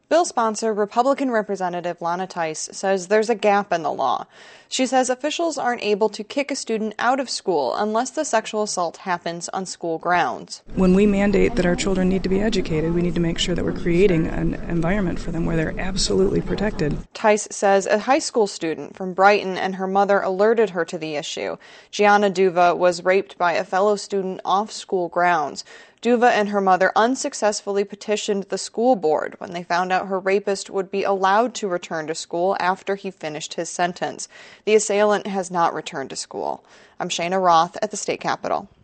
Bill sponsor, Republican Representative Lana Theis, says there's a gap in the law. She says officials aren't able to kick a student out of school unless the sexual assault happens on school grounds. When we mandate that our children need to be educated, we need to make sure that we're creating an environment for them where they're absolutely protected. Theis says a high school student from Brighton and her mother alerted her to the issue. Gianna Duva was raped by a fellow student off school grounds. Duva and her mother unsuccessfully petitioned the school board when they found out her rapist would be allowed to return to school after he finished his sentence. The assailant has not returned to school. I'm Shana Roth at the state capitol.